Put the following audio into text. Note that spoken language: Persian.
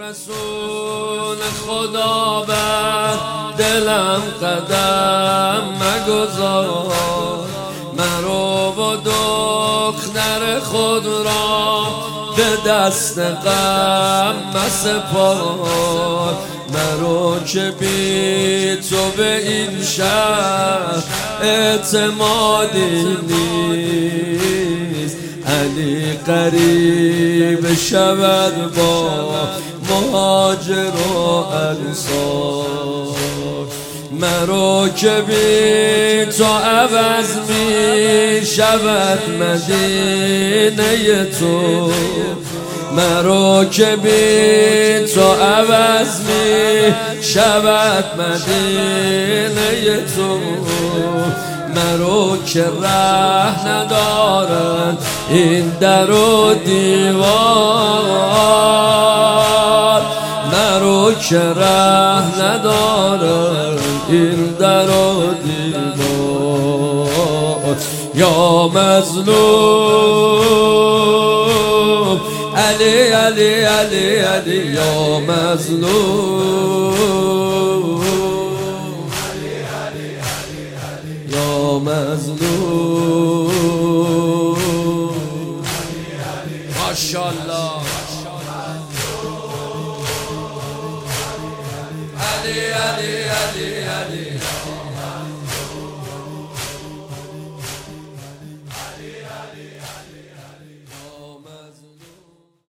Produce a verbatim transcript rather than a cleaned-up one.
رسول خدا بر دلم قدم مگذار، مرو و دختر خود را به دست غم مسپار. مرو که بی تو به این شهر اعتمادی نیست. علی قریب شود با مهاجر و انصار. مرو که بی تو عوض می شود مدینه تو. مرو که بی تو عوض می شود مدینه تو. مرو که ره ندارد این در و دیوار. مرو که ره ندارد این در و دیوار. یا مظلوم علی علی علی علی یا مظلوم یا مظلوم. ماشاءالله علی علی علی علی